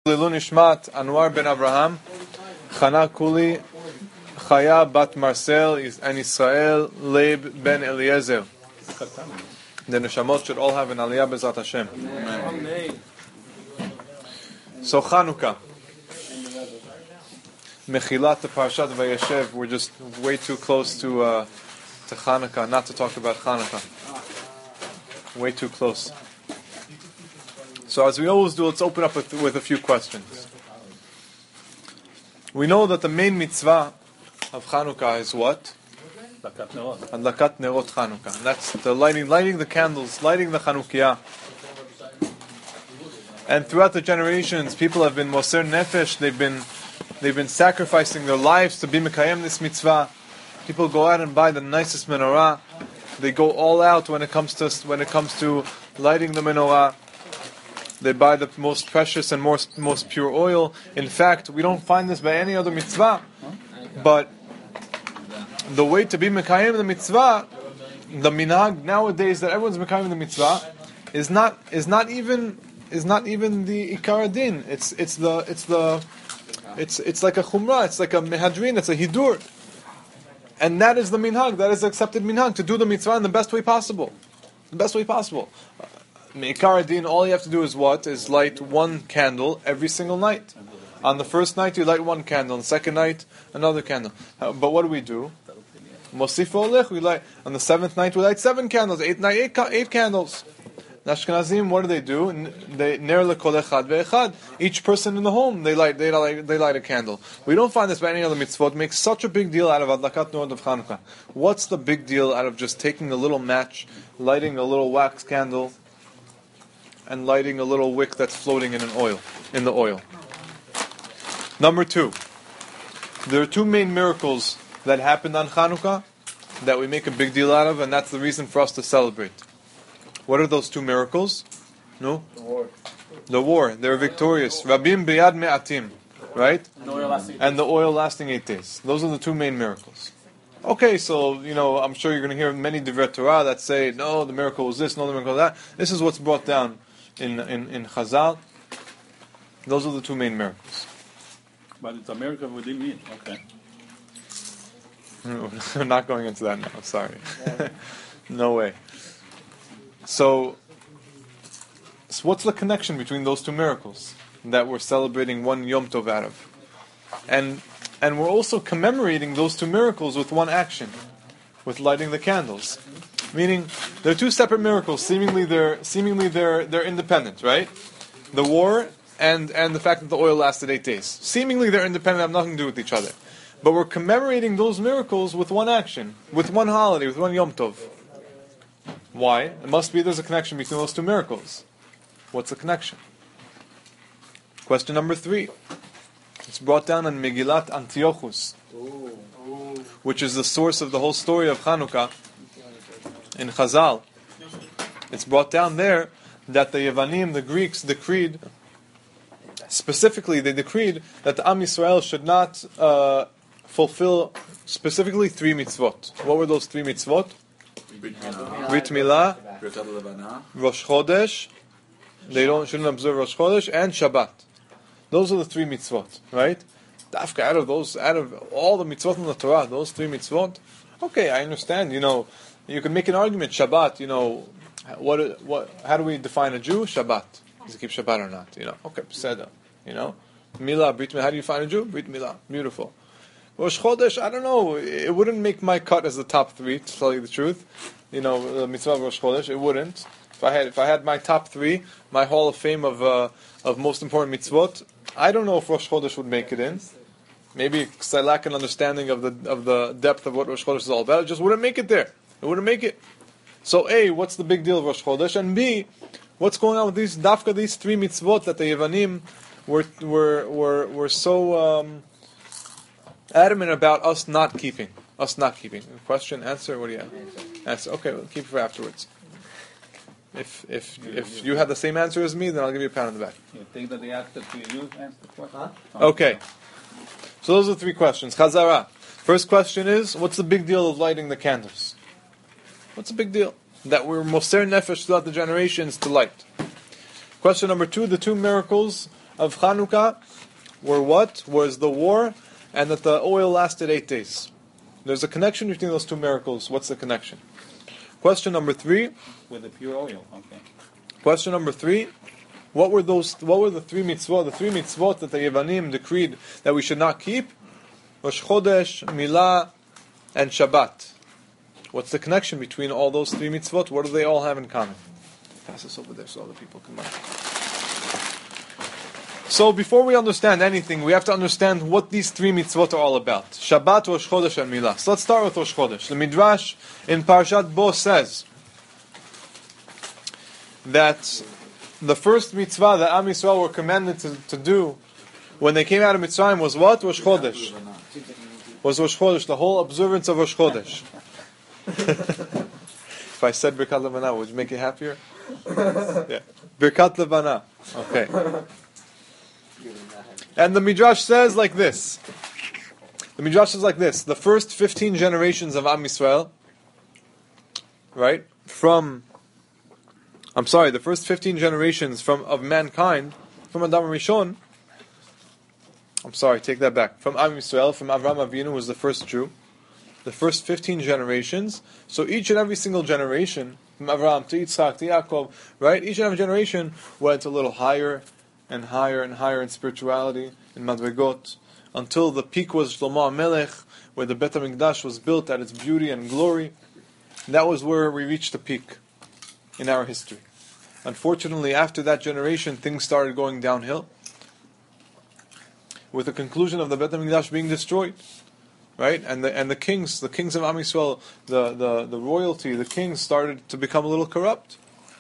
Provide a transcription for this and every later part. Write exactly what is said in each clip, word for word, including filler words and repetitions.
Lilun Ishmat Anwar ben Abraham, Chana Kuli, Chaya bat Marcel, and Israel Leib ben Eliezer. The neshamot should all have an aliyah b'ezat Hashem. Amen. So Chanukah, Mechilat the Parashat Vayeshev. We're just way too close to uh, to Chanukah, not to talk about Chanukah. Way too close. So as we always do, let's open up with, with a few questions. We know that the main mitzvah of Chanukah is what? Adlakat nerot Chanukah. And that's the lighting, lighting the candles, lighting the Chanukiah. And throughout the generations, people have been moser nefesh. They've been, they've been sacrificing their lives to be mekayem this mitzvah. People go out and buy the nicest menorah. They go all out when it comes to when it comes to lighting the menorah. They buy the most precious and most most pure oil. In fact, we don't find this by any other mitzvah. But the way to be mekayem the mitzvah, the minhag nowadays that everyone's mekayem the mitzvah, is not is not even is not even the ikar din. It's it's the it's the it's it's like a chumrah. It's like a mehadrin. It's a hidur. And that is the minhag. That is the accepted minhag, to do the mitzvah in the best way possible. The best way possible. Me'ikar din, all you have to do is what? Is light one candle every single night. On the first night you light one candle, on the second night another candle. But what do we do? Mosif olech, we light. On the seventh night we light seven candles. Eighth night eight, eight candles. Ashkenazim, what do they do? They ner lekol echad ve'echad. Each person in the home, they light, they light, they light a candle. We don't find this by any other mitzvot. Make such a big deal out of adlakat nerot of Chanukah. What's the big deal out of just taking a little match, lighting a little wax candle, and lighting a little wick that's floating in an oil, in the oil? Number two, there are two main miracles that happened on Chanukah that we make a big deal out of, and that's the reason for us to celebrate. What are those two miracles? No? The war. The war. They're victorious. Rabim biyad me'atim. Right? And the oil lasting eight days. Those are the two main miracles. Okay, so, you know, I'm sure you're going to hear many divrei Torah that say, no, the miracle was this, no, the miracle was that. This is what's brought down in in, in Chazal. Those are the two main miracles. But it's a miracle within me. Okay. We're not going into that now, sorry. No way. So, so, what's the connection between those two miracles that we're celebrating one Yom Tov out of? And and we're also commemorating those two miracles with one action, with lighting the candles. Meaning, they're two separate miracles. Seemingly, they're seemingly they're they're independent, right? The war and and the fact that the oil lasted eight days. Seemingly, they're independent. Have nothing to do with each other. But we're commemorating those miracles with one action, with one holiday, with one Yom Tov. Why? It must be there's a connection between those two miracles. What's the connection? Question number three. It's brought down in Megillat Antiochus, which is the source of the whole story of Chanukah in Chazal. It's brought down there that the Yevanim, the Greeks, decreed, specifically they decreed that the Am Yisrael should not uh, fulfill specifically three mitzvot. What were those three mitzvot? Brit Milah, Rosh Chodesh. They don't shouldn't observe Rosh Chodesh and Shabbat. Those are the three mitzvot, right? Dafka, out of those, out of all the mitzvot in the Torah, those three mitzvot. Okay, I understand. You know, you can make an argument. Shabbat. You know, what what? How do we define a Jew? Shabbat. Does he keep Shabbat or not? You know, okay, Peseda. You know, Milah, Brit Milah. How do you define a Jew? Brit Milah. Beautiful. Rosh Chodesh, I don't know. It wouldn't make my cut as the top three, to tell you the truth. You know, the mitzvah of Rosh Chodesh, it wouldn't. If I had, if I had my top three, my Hall of Fame of uh, of most important mitzvot, I don't know if Rosh Chodesh would make it in. Maybe because I lack an understanding of the of the depth of what Rosh Chodesh is all about. It just wouldn't make it there. It wouldn't make it. So A, what's the big deal of Rosh Chodesh? And B, what's going on with these dafka, these three mitzvot that the Yevanim were were were were so um, adamant about us not keeping, us not keeping. Question, answer. What do you have? Answer. Okay, we'll keep it for afterwards. If if if you have the same answer as me, then I'll give you a pound in the back. You think that the answer to you answer the question? Okay. So those are the three questions. Chazara. First question is, what's the big deal of lighting the candles? What's the big deal? That we're moser nefesh throughout the generations to light. Question number two, the two miracles of Chanukah were what? Was the war, and that the oil lasted eight days. There's a connection between those two miracles. What's the connection? Question number three. With the pure oil, okay. Question number three. What were those? What were the three mitzvot? The three mitzvot that the Yevanim decreed that we should not keep? Rosh Chodesh, Milah, and Shabbat. What's the connection between all those three mitzvot? What do they all have in common? Pass this over there so other people can learn. So before we understand anything, we have to understand what these three mitzvot are all about. Shabbat, Rosh Chodesh, and Milah. So let's start with Rosh Chodesh. The Midrash in Parshat Bo says that the first mitzvah that Am Yisrael were commanded to, to do when they came out of Mitzrayim was what? Rosh Chodesh. Was Rosh Chodesh, the whole observance of Rosh Chodesh. If I said Birkat Levana, would you make it happier? Yeah. Birkat Levana. Okay. And the Midrash says like this. The Midrash says like this. The first fifteen generations of Am Yisrael, right, from, I'm sorry, the first fifteen generations from of mankind, from Adam Rishon, I'm sorry, take that back. From Am Yisrael, from Avraham Avinu was the first Jew. The first fifteen generations. So each and every single generation, from Avraham to Yitzchak to Yaakov, right? Each and every generation went a little higher and higher and higher in spirituality, in Madrigot, until the peak was Shlomo HaMelech, where the Bet HaMikdash was built at its beauty and glory. And that was where we reached the peak in our history. Unfortunately, after that generation, things started going downhill, with the conclusion of the Bet HaMikdash being destroyed, right? And the and the kings, the kings of Am Yisrael, the, the, the royalty, the kings started to become a little corrupt.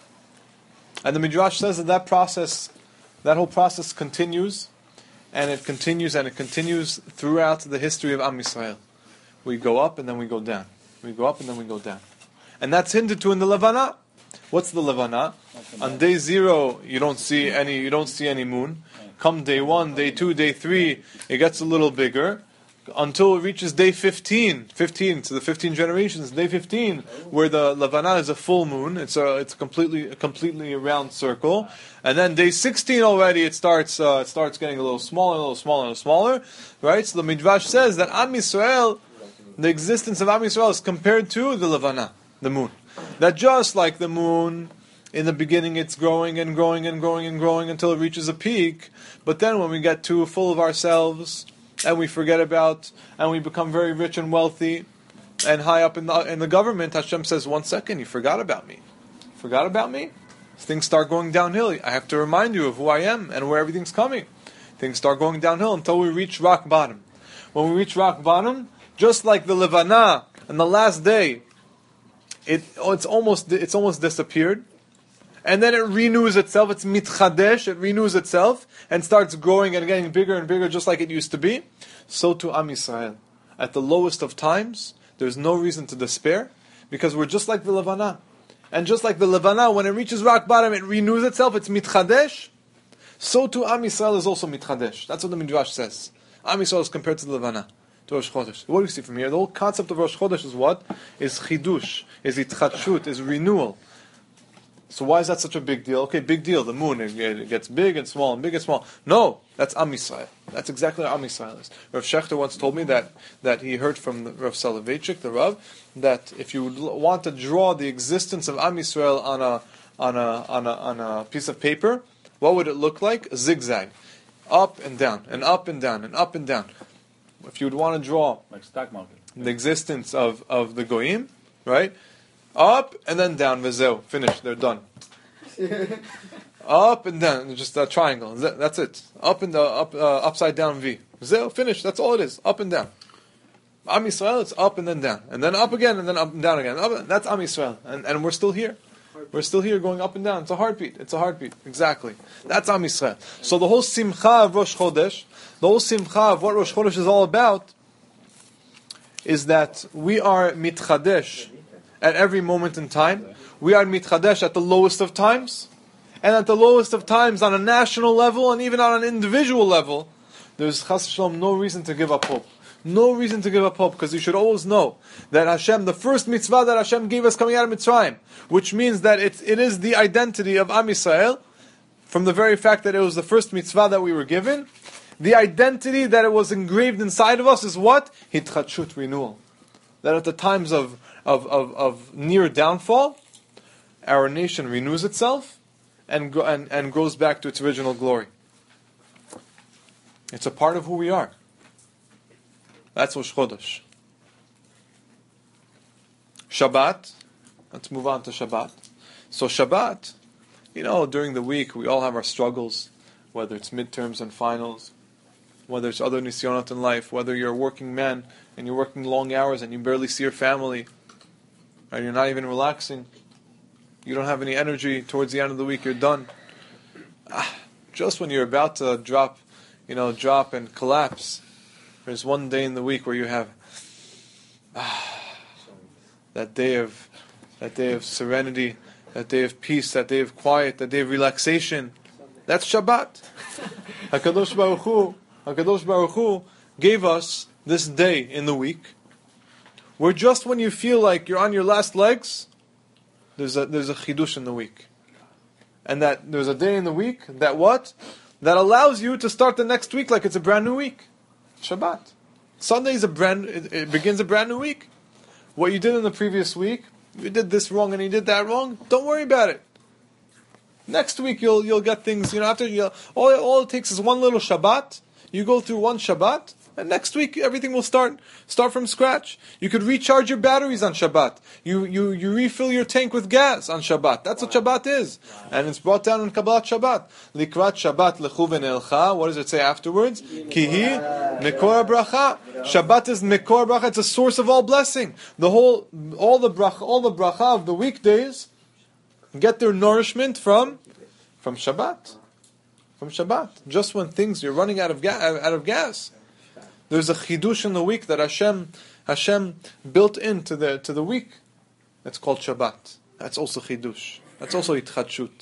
And the Midrash says that that process, that whole process continues, and it continues and it continues throughout the history of Am Yisrael. We go up and then we go down. We go up and then we go down. And that's hinted to in the Levana. What's the Levana? On day zero, you don't see any. You don't see any moon. Come day one, day two, day three, it gets a little bigger, until it reaches day fifteen. Fifteen to the fifteen generations. Day fifteen, where the Levana is a full moon. It's a it's a completely a completely round circle. And then day sixteen already, it starts uh, it starts getting a little smaller, a little smaller, a little smaller. Right. So the Midrash says that Am Yisrael, the existence of Am Yisrael is compared to the Levana, the moon. That just like the moon, in the beginning it's growing and growing and growing and growing until it reaches a peak. But then when we get too full of ourselves, and we forget about, and we become very rich and wealthy, and high up in the, in the government, Hashem says, one second, you forgot about me. Forgot about me? Things start going downhill. I have to remind you of who I am and where everything's coming. Things start going downhill until we reach rock bottom. When we reach rock bottom, just like the Levana, on the last day, it oh, it's almost it's almost disappeared. And then it renews itself, it's mitchadesh, it renews itself, and starts growing and getting bigger and bigger just like it used to be. So to Am Yisrael. At the lowest of times, there's no reason to despair, because we're just like the Levana. And just like the Levana, when it reaches rock bottom, it renews itself, it's mitchadesh. So to Am Yisrael is also mitchadesh. That's what the Midrash says. Am Yisrael is compared to the Levana, to Rosh Chodesh. What do you see from here? The whole concept of Rosh Chodesh is what? Is chidush, is itchadshut, is renewal. So why is that such a big deal? Okay, big deal. The moon, it, it gets big and small and big and small. No, that's Am Yisrael. That's exactly what Am Yisrael is. Rav Shechter once told me that, that he heard from the, Rav Soloveitchik, the Rav, that if you want to draw the existence of Am Yisrael on a on a on a on a piece of paper, what would it look like? A zigzag, up and down, and up and down, and up and down. If you would want to draw like stock market, the existence of, of the goyim, right? Up and then down, v'zeu, finished, they're done. Up and down, just a triangle. That's it. Up and the up, uh, upside down V. V'zeu, finished. That's all it is. Up and down. Am Yisrael, it's up and then down, and then up again, and then up and down again. Up, that's Am Yisrael, and and we're still here. We're still here, going up and down. It's a heartbeat. It's a heartbeat. Exactly. That's Am Yisrael. So the whole simcha of Rosh Chodesh, the whole simcha of what Rosh Chodesh is all about, is that we are mitchadesh at every moment in time. We are mitchadesh at the lowest of times, and at the lowest of times on a national level and even on an individual level, there's chas v'shalom no reason to give up hope. No reason to give up hope, because you should always know that Hashem, the first mitzvah that Hashem gave us coming out of Mitzrayim, which means that it, it is the identity of Am Yisrael, from the very fact that it was the first mitzvah that we were given, the identity that it was engraved inside of us is what? Hitchachut, renewal. That at the times of, of, of, of near downfall, our nation renews itself and, and, and goes back to its original glory. It's a part of who we are. That's Rosh Chodesh. Shabbat. Let's move on to Shabbat. So Shabbat, you know, during the week we all have our struggles, whether it's midterms and finals, whether it's other nisyonot in life, whether you're a working man and you're working long hours and you barely see your family, and you're not even relaxing, you don't have any energy towards the end of the week, you're done. Ah, just when you're about to drop, you know, drop and collapse, there's one day in the week where you have ah, that day of that day of serenity, that day of peace, that day of quiet, that day of relaxation. That's Shabbat. HaKadosh Baruch Hu, HaKadosh Baruch Hu gave us this day in the week where just when you feel like you're on your last legs, there's a there's a chidush in the week. And that there's a day in the week that what? That allows you to start the next week like it's a brand new week. Shabbat. Sunday is a brand it, it begins a brand new week. What you did in the previous week, you did this wrong and you did that wrong, don't worry about it. Next week you'll you'll get things, you know, after you all all it takes is one little Shabbat. You go through one Shabbat, and next week everything will start start from scratch. You could recharge your batteries on Shabbat. You you you refill your tank with gas on Shabbat. That's what Shabbat is, and it's brought down in Kabbalat Shabbat. Likrat Shabbat lechu v'neilcha. What does it say afterwards? Kihi mekor bracha. Shabbat is mekor bracha. It's a source of all blessing. The whole all the bracha all the bracha of the weekdays get their nourishment from from Shabbat. From Shabbat. Just when things you're running out of ga- out of gas. There's a chidush in the week that Hashem Hashem built into the to the week. That's called Shabbat. That's also chidush. That's also itchadshut.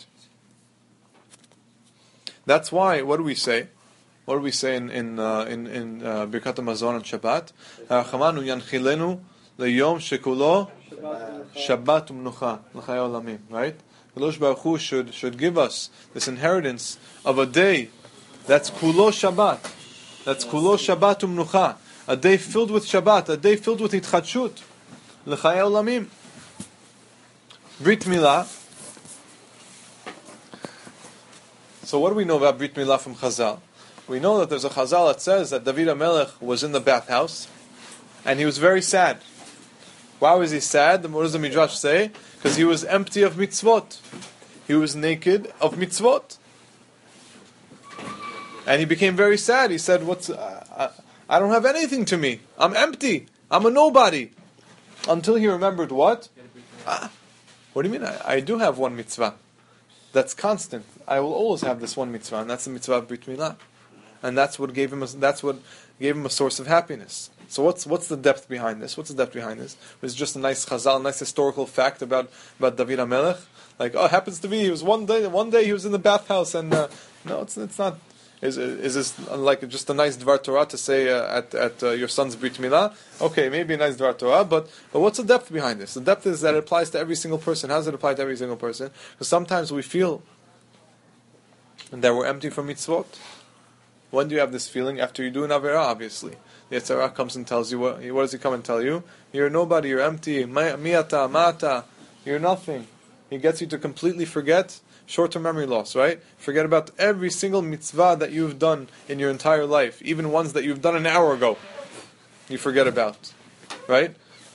That's why. What do we say? What do we say in in uh, in, in uh, Birkat Hamazon on Shabbat? Ha'achamanu yanchilenu leyom shekulo Shabbat u'mnucha l'chayei olamim. Right? Kadosh Baruch Hu should should give us this inheritance of a day that's kulo Shabbat. That's kulo Shabbat u'mnucha. A day filled with Shabbat. A day filled with itchadshut. L'chayei olamim. Brit Milah. So what do we know about Brit Milah from Chazal? We know that there's a Chazal that says that David HaMelech was in the bathhouse and he was very sad. Why was he sad? What does the Midrash say? Because he was empty of mitzvot. He was naked of mitzvot. And he became very sad. He said, "What's? Uh, I, I don't have anything to me. I'm empty. I'm a nobody." Until he remembered what? Ah, what do you mean? I, I do have one mitzvah. That's constant. I will always have this one mitzvah, and that's the mitzvah of Brit Milah. And that's what gave him. A, that's what gave him a source of happiness. So what's what's the depth behind this? What's the depth behind this? It's just a nice chazal, a nice historical fact about, about David HaMelech. Like, oh, it happens to be he was one day one day he was in the bathhouse and uh, no, it's it's not. Is is this like just a nice dvar Torah to say uh, at at uh, your son's Brit Milah? Okay, maybe a nice dvar Torah, but but what's the depth behind this? The depth is that it applies to every single person. How does it apply to every single person? Because sometimes we feel that we're empty from mitzvot. When do you have this feeling? After you do an Averah, obviously. The Yetzer Hara comes and tells you, what, what does he come and tell you? You're nobody, you're empty, miata, mata, you're nothing. He gets you to completely forget short-term memory loss, right? Forget about every single mitzvah that you've done in your entire life, even ones that you've done an hour ago. You forget about, right?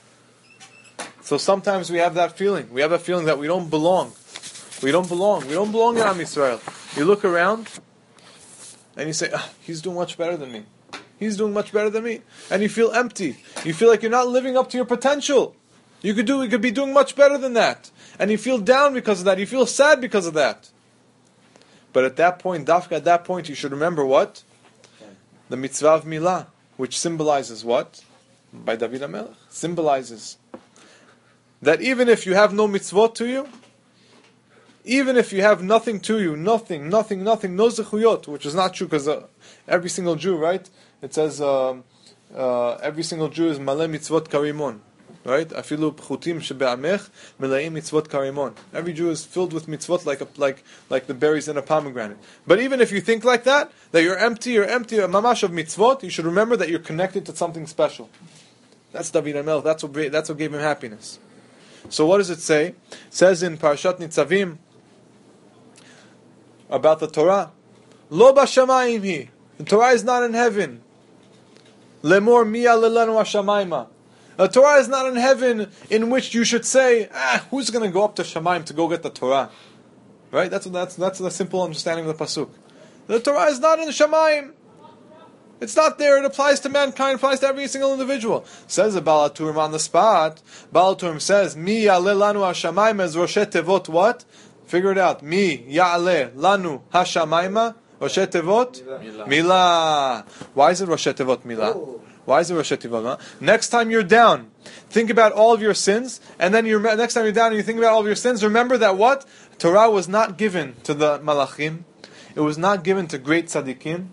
So sometimes we have that feeling. We have that feeling that we don't belong. We don't belong. We don't belong in Am Yisrael. You look around, and you say, ah, he's doing much better than me. He's doing much better than me. And you feel empty. You feel like you're not living up to your potential. You could do, you could be doing much better than that. And you feel down because of that. You feel sad because of that. But at that point, dafka, at that point, you should remember what? The mitzvah of milah, which symbolizes what? By David HaMelech. Symbolizes that even if you have no mitzvot to you, even if you have nothing to you, nothing, nothing, nothing, no zechuyot, which is not true because uh, every single Jew, right? It says uh, uh, every single Jew is maleh mitzvot karimon. Right? Afilu pchutim shebe'amech melaim mitzvot karimon. Every Jew is filled with mitzvot like a, like like the berries in a pomegranate. But even if you think like that, that you're empty, you're empty, a mamash of mitzvot, you should remember that you're connected to something special. That's David HaMelech. That's what that's what gave him happiness. So what does it say? It says in Parashat Nitzavim about the Torah, Lo b'shamayim hi. The Torah is not in heaven. Lemor miya lelanu hashamayma. The Torah is not in heaven in which you should say, ah, who's going to go up to Shamayim to go get the Torah? Right? That's that's that's the simple understanding of the pasuk. The Torah is not in Shamayim. It's not there. It applies to mankind. It applies to every single individual. Says the Baal HaTurim on the spot. Baal HaTurim says, Mi ya'aleh lanu hashamayim as Rosheh Tevot what? Figure it out. Mi ya'aleh lanu hashamayim Rosheh Tevot? Milah. Why is it Rosheh Tevot Milah? Why is it Rosheh Tevot? Huh? Next time you're down, think about all of your sins, and then you're, next time you're down and you think about all of your sins, remember that what? Torah was not given to the Malachim. It was not given to great tzaddikim.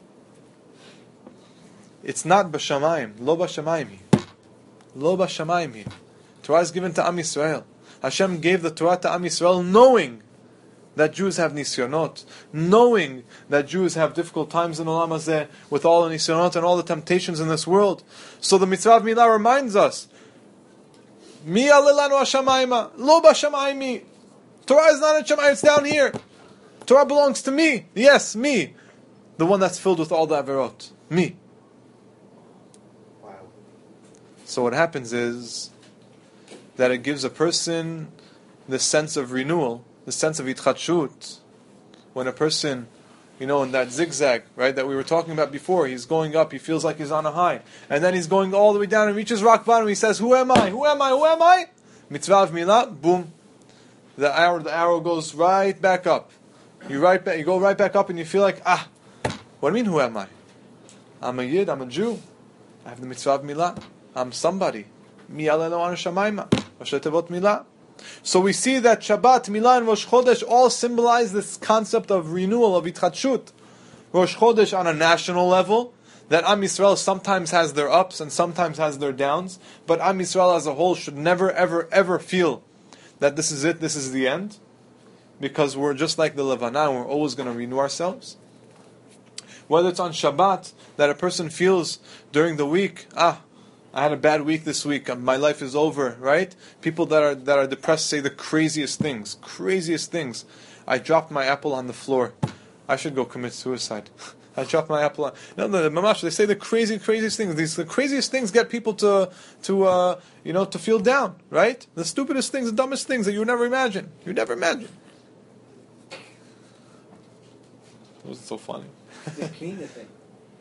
It's not b'shamayim. Lo b'shamayim. Lo b'shamayim. Torah is given to Am Yisrael. Hashem gave the Torah to Am Yisrael knowing that Jews have nisyonot, knowing that Jews have difficult times in Olam Hazeh with all the nisyonot and all the temptations in this world. So the mitzvah of Milah reminds us, Mi alelanu hashamayim, lo b'shamayim. Torah is not in Shamayim, it's down here. Torah belongs to me. Yes, me. The one that's filled with all the averot. Me. Wow. So what happens is that it gives a person the sense of renewal, the sense of itchadshut. When a person, you know, in that zigzag, right, that we were talking about before, he's going up, he feels like he's on a high, and then he's going all the way down and reaches rock bottom, he says, who am I? Who am I? Who am I? Mitzvah of milah, boom. The arrow, the arrow goes right back up. You right back, you go right back up and you feel like, ah, what do you mean, who am I? I'm a Yid, I'm a Jew. I have the mitzvah of milah. I'm somebody. Mi alelo anu shamayma. Rosheh Tevot milah. So we see that Shabbat, Milah, and Rosh Chodesh all symbolize this concept of renewal, of itchadshut. Rosh Chodesh on a national level, that Am Yisrael sometimes has their ups and sometimes has their downs, but Am Yisrael as a whole should never, ever, ever feel that this is it, this is the end, because we're just like the Levana, we're always going to renew ourselves. Whether it's on Shabbat, that a person feels during the week, ah, I had a bad week this week, my life is over, right? People that are that are depressed say the craziest things, craziest things. I dropped my apple on the floor. I should go commit suicide. I dropped my apple on... No, no, the mamash, they say the crazy, craziest things. These the craziest things get people to, to uh, you know, to feel down, right? The stupidest things, the dumbest things that you would never imagine. You would never imagine. It was so funny. They clean the thing.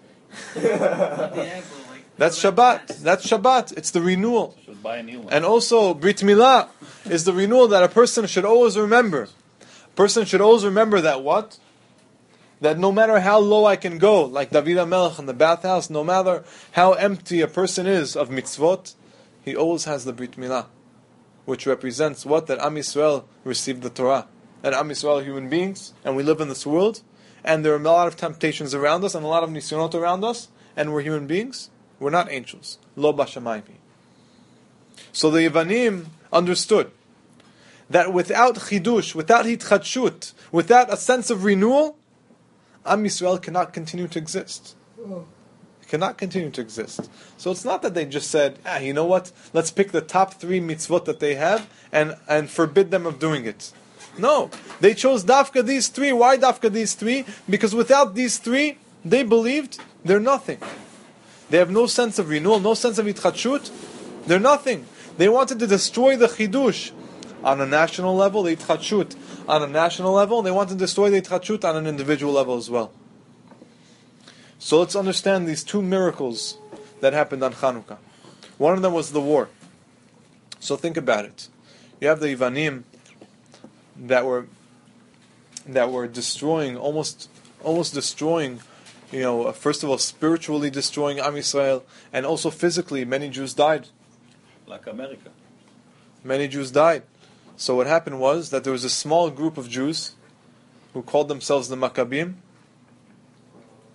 That's Shabbat. That's Shabbat. It's the renewal. Should buy a new one. And also, Brit Milah is the renewal that a person should always remember. A person should always remember that what? That no matter how low I can go, like David HaMelech in the bathhouse, no matter how empty a person is of mitzvot, he always has the Brit Milah, which represents what? That Am Yisrael received the Torah. And Am Yisrael are human beings, and we live in this world, and there are a lot of temptations around us, and a lot of nisyonot around us, and we're human beings. We're not angels. Lo b'shamayim. So the Yevanim understood that without chidush, without hitchadshut, without a sense of renewal, Am Yisrael cannot continue to exist. It cannot continue to exist. So it's not that they just said, ah, you know what? Let's pick the top three mitzvot that they have and, and forbid them of doing it. No. They chose dafka these three. Why dafka these three? Because without these three, they believed they're nothing. They have no sense of renewal, no sense of itchadshut. They're nothing. They wanted to destroy the chidush on a national level, the itchadshut on a national level. They wanted to destroy the itchadshut on an individual level as well. So let's understand these two miracles that happened on Chanukah. One of them was the war. So think about it. You have the Yevanim that were that were destroying, almost almost destroying. You know, first of all, spiritually destroying Am Yisrael, and also physically, many Jews died. Like America. Many Jews died. So what happened was that there was a small group of Jews who called themselves the Maccabim,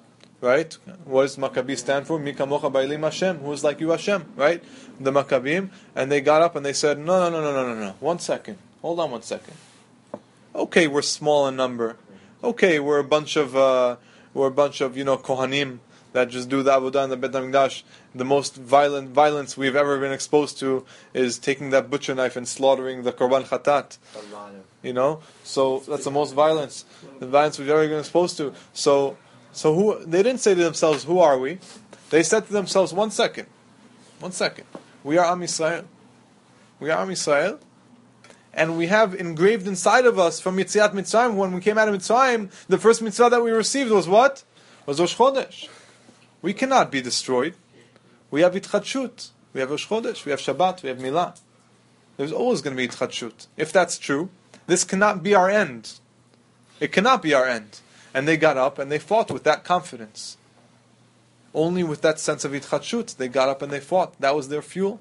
right? What does Maccabi stand for? Mi kamocha ba'elim Hashem, who is like you Hashem, right? The Maccabim, and they got up and they said, no, no, no, no, no, no, no, one second, hold on one second. Okay, we're small in number. Okay, we're a bunch of, uh, we're a bunch of, you know, Kohanim that just do the Avodah in the Beit HaMikdash. The most violent violence we've ever been exposed to is taking that butcher knife and slaughtering the Korban Chatat. You know, so that's the most violence, the violence we've ever been exposed to. So, so who? They didn't say to themselves, "Who are we?" They said to themselves, "One second, one second. We are Am Yisrael. We are Am Yisrael, and we have engraved inside of us from Yetziat Mitzrayim. When we came out of Mitzrayim, the first mitzvah that we received was what? Was Rosh Chodesh. We cannot be destroyed. We have Itchadshut. We have Rosh Chodesh. We have Shabbat. We have Milah. There's always going to be Itchadshut. If that's true, this cannot be our end. It cannot be our end." And they got up and they fought with that confidence. Only with that sense of Itchadshut, they got up and they fought. That was their fuel.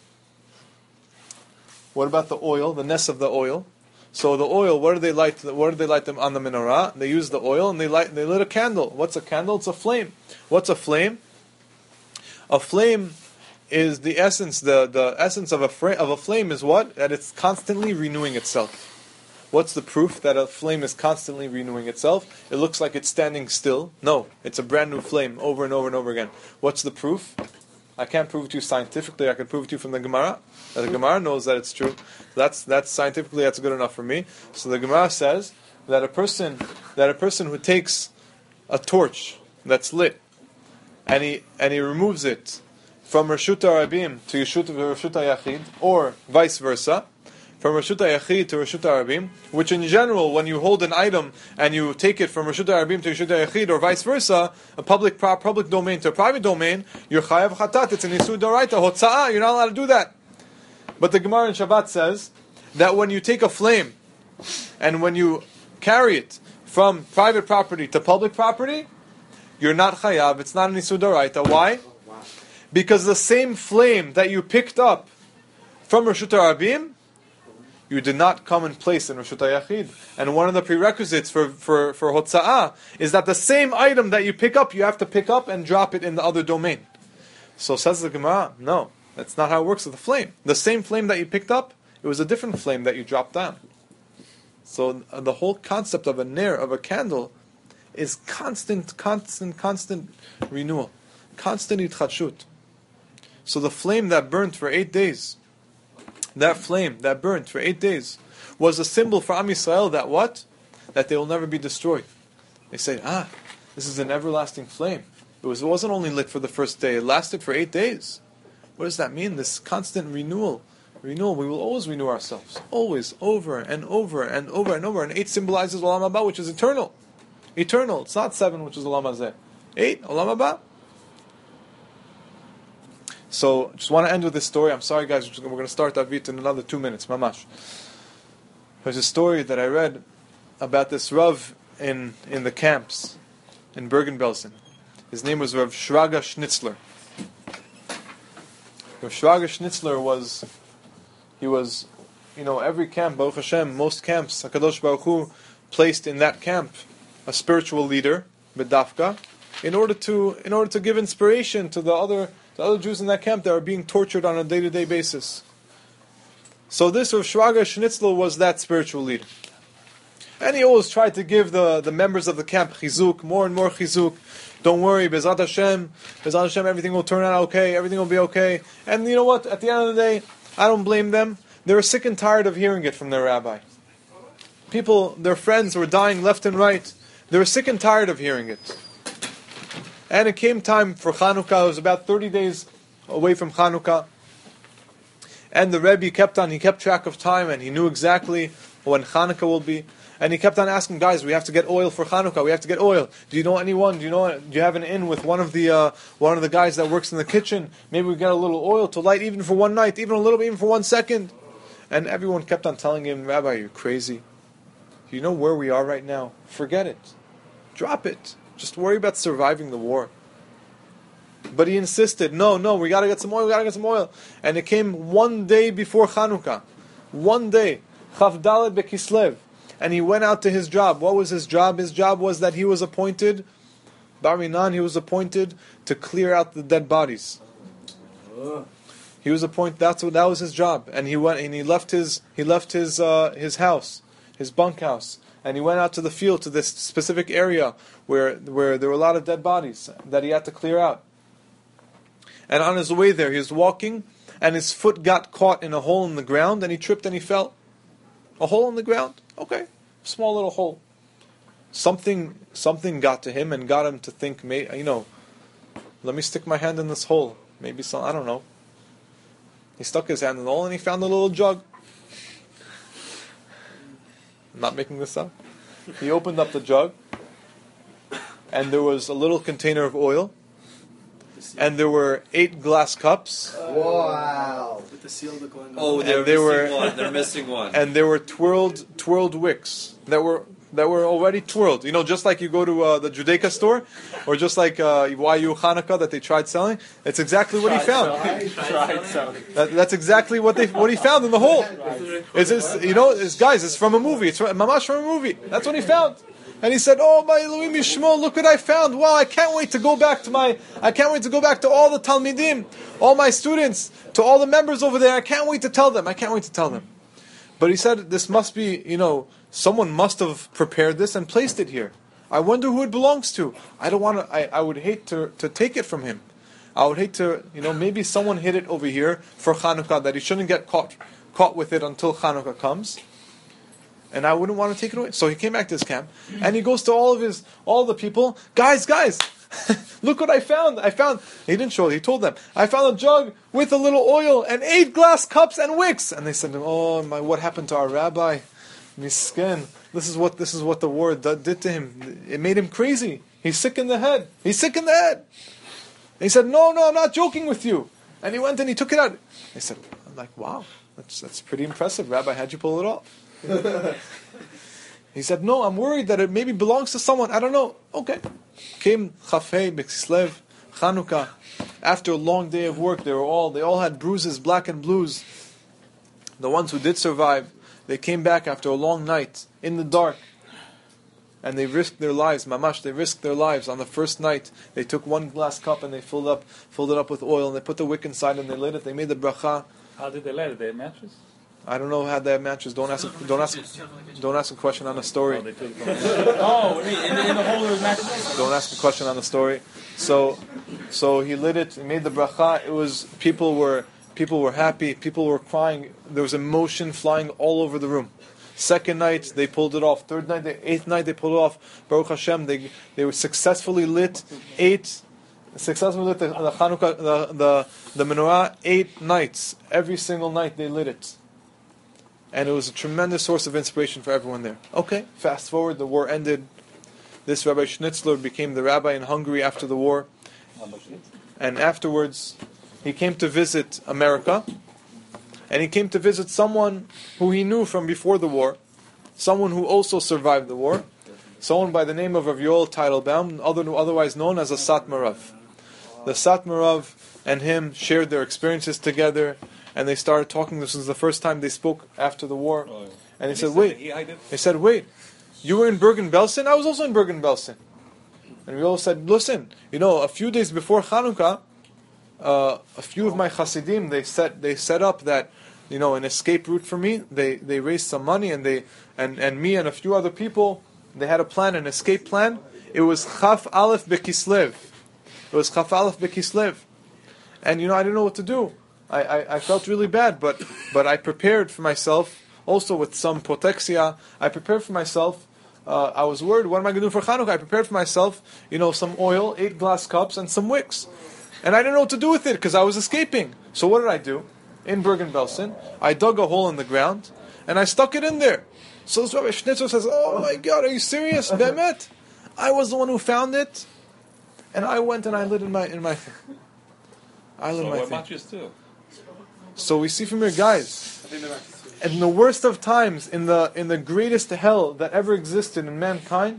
What about the oil, the ness of the oil? So the oil, what do they light? What do they light them on the menorah? They use the oil and they light. They lit a candle. What's a candle? It's a flame. What's a flame? A flame is the essence. The, the essence of a fra- of a flame is what? That it's constantly renewing itself. What's the proof that a flame is constantly renewing itself? It looks like it's standing still. No, it's a brand new flame over and over and over again. What's the proof? I can't prove it to you scientifically. I can prove it to you from the Gemara. The Gemara knows that it's true. That's that's scientifically that's good enough for me. So the Gemara says that a person that a person who takes a torch that's lit and he and he removes it from Reshut HaRabim to Reshut HaYachid, or vice versa, from Reshut HaYachid to Reshut HaRabim, which in general, when you hold an item and you take it from Reshut HaRabim to Reshut HaYachid, or vice versa, a public public domain to a private domain, you're chayav chatat, it's an isur d'oraita, hotza'ah, you're not allowed to do that. But the Gemara in Shabbat says that when you take a flame and when you carry it from private property to public property, you're not chayav, it's not an isur d'oraita. Why? Because the same flame that you picked up from Reshut HaRabim, you did not come in place in Reshut HaYachid. And one of the prerequisites for, for, for Hotza'ah is that the same item that you pick up, you have to pick up and drop it in the other domain. So says the Gemara, no, that's not how it works with the flame. The same flame that you picked up, it was a different flame that you dropped down. So uh, the whole concept of a ner, of a candle, is constant, constant, constant renewal. Constant itchadshut. So the flame that burnt for eight days, that flame that burnt for eight days, was a symbol for Am Yisrael that what? That they will never be destroyed. They say, ah, this is an everlasting flame. It, was, it wasn't only lit for the first day, it lasted for eight days. What does that mean? This constant renewal. Renewal, we will always renew ourselves. Always, over and over and over and over. And eight symbolizes Olam Haba, which is eternal. Eternal. It's not seven, which is Olam Hazeh. Eight, Olam Haba. So, just want to end with this story. I'm sorry, guys. We're going to start Avit in another two minutes. Mamash. There's a story that I read about this Rav in in the camps in Bergen-Belsen. His name was Rav Shraga Schnitzler. Rav Shraga Schnitzler was, he was, you know, every camp, Baruch Hashem, most camps, HaKadosh Baruch Hu placed in that camp a spiritual leader, B'dafka, in order to in order to give inspiration to the other. The other Jews in that camp that are being tortured on a day-to-day basis. So this Rav Shraga Schnitzler was that spiritual leader. And he always tried to give the, the members of the camp chizuk, more and more chizuk. Don't worry, Bezrat Hashem, Bezrat Hashem, everything will turn out okay, everything will be okay. And you know what? At the end of the day, I don't blame them. They were sick and tired of hearing it from their rabbi. People, their friends were dying left and right. They were sick and tired of hearing it. And it came time for Chanukah. It was about thirty days away from Chanukah. And the Rebbe kept on, he kept track of time, and he knew exactly when Chanukah will be. And he kept on asking, guys, we have to get oil for Chanukah. We have to get oil. Do you know anyone? Do you know? Do you have an in with one of the uh, one of the guys that works in the kitchen? Maybe we get a little oil to light even for one night, even a little bit, even for one second. And everyone kept on telling him, Rabbi, you're crazy. Do you know where we are right now? Forget it. Drop it. Just worry about surviving the war. But he insisted, no, no, we got to get some oil, we got to get some oil. And it came one day before Chanukah. One day. Chav Dalet Bekislev. And he went out to his job. What was his job? His job was that he was appointed Bar Minan, he was appointed to clear out the dead bodies. He was appointed. That's what that was his job, and he went and he left his he left his uh, his house, his bunkhouse, and he went out to the field to this specific area where where there were a lot of dead bodies that he had to clear out. And on his way there, he was walking, and his foot got caught in a hole in the ground, and he tripped and he fell. A hole in the ground, okay, small little hole. Something something got to him and got him to think, may you know, let me stick my hand in this hole. Maybe some I don't know. He stuck his hand in the hole and he found a little jug. I'm not making this up. He opened up the jug and there was a little container of oil and there were eight glass cups. Wow. With the seal going Oh, they're And they missing were- one. They're missing one. And there were twirled twirled wicks that were that were already twirled. You know, just like you go to uh, the Judaica store, or just like uh, Y U Hanukkah that they tried selling. It's exactly what he found. That, that's exactly what they what he found in the hole. It's, it's you know, it's, guys, it's from a movie. It's from, mamash from a movie. That's what he found. And he said, "Oh my Elohim Yishmol, look what I found! Wow, I can't wait to go back to my, I can't wait to go back to all the Talmidim, all my students, to all the members over there. I can't wait to tell them. I can't wait to tell them." But he said, "This must be, you know, someone must have prepared this and placed it here. I wonder who it belongs to. I don't want to. I, I would hate to to take it from him. I would hate to, you know, maybe someone hid it over here for Hanukkah that he shouldn't get caught caught with it until Hanukkah comes." And I wouldn't want to take it away. So he came back to his camp, and he goes to all of his, all the people, guys, guys, look what I found. I found, he didn't show it, he told them, I found a jug with a little oil and eight glass cups and wicks. And they said, oh my, what happened to our rabbi? Miskin. This is what, this is what the war did to him. It made him crazy. He's sick in the head. He's sick in the head. And he said, no, no, I'm not joking with you. And he went and he took it out. They said, I'm like, wow, that's, that's pretty impressive. Rabbi, how'd you pull it off? He said, no, I'm worried that it maybe belongs to someone. I don't know. Okay. Came Chafei, B'Kislev, Chanukah. After a long day of work, they were all they all had bruises, black and blues. The ones who did survive, they came back after a long night in the dark, and they risked their lives. Mamash, they risked their lives. On the first night, they took one glass cup and they filled up, filled it up with oil, and they put the wick inside and they lit it. They made the bracha. How did they let it? They had matches? I don't know how they have matches. Don't ask. Don't ask. Don't ask a question on the story. Oh, they took it from Oh, I mean, in, the- in the hole there was matches? Don't ask a question on the story. So, so he lit it. He made the bracha. It was people were people were happy. People were crying. There was emotion flying all over the room. Second night they pulled it off. Third night, they, eighth night they pulled it off. Baruch Hashem, they they were successfully lit eight. Successfully lit the, the Chanukah the, the the menorah eight nights. Every single night they lit it. And it was a tremendous source of inspiration for everyone there. Okay, fast forward, the war ended. This Rabbi Schnitzler became the rabbi in Hungary after the war. And afterwards, he came to visit America. And he came to visit someone who he knew from before the war. Someone who also survived the war. Someone by the name of Rav Yoel Teitelbaum, otherwise known as a Satmarav. The Satmarav and him shared their experiences together. And they started talking. This was the first time they spoke after the war. Oh, yeah. And they he said, said wait. he hid They said, wait, you were in Bergen-Belsen? I was also in Bergen-Belsen. And we all said, listen, you know, a few days before Chanukah, uh, a few of my Hasidim, they set they set up that, you know, an escape route for me. They they raised some money, and they and, and me and a few other people, they had a plan, an escape plan. It was Chaf Aleph Bekislev. It was Chaf Aleph Bekislev. And, you know, I didn't know what to do. I, I, I felt really bad, but but I prepared for myself, also with some protexia. I prepared for myself. Uh, I was worried, what am I going to do for Chanukah? I prepared for myself, you know, some oil, eight glass cups, and some wicks. And I didn't know what to do with it, because I was escaping. So what did I do? In Bergen-Belsen, I dug a hole in the ground, and I stuck it in there. So this Rabbi Schnitzler says, oh my God, are you serious? Be'emet? I was the one who found it, and I went and I lit in my, in my thing. I lit So in my what thing. matches too? So we see from here, guys, in the worst of times, in the in the greatest hell that ever existed in mankind,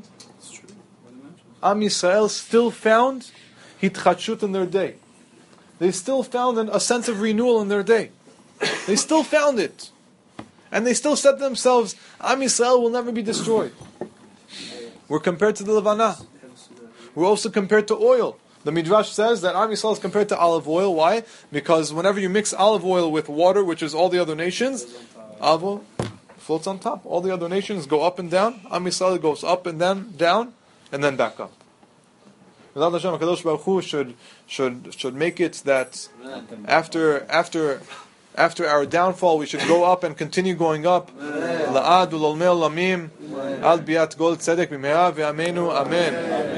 Am Yisrael still found hitchachut in their day. They still found an, a sense of renewal in their day. They still found it, and they still said to themselves, Am Yisrael will never be destroyed. We're compared to the Levana. we're also compared to oil. The Midrash says that Am Yisrael is compared to olive oil. Why? Because whenever you mix olive oil with water, which is all the other nations, olive oil floats on top. All the other nations go up and down. Am Yisrael goes up and then down, and then back up. Without Hashem, HaKadosh Baruch Hu should should should make it that after after after our downfall, we should go up and continue going up. La'ad ulolmei olamim al biat gol tzedek b'me'ah ve'amenu amen.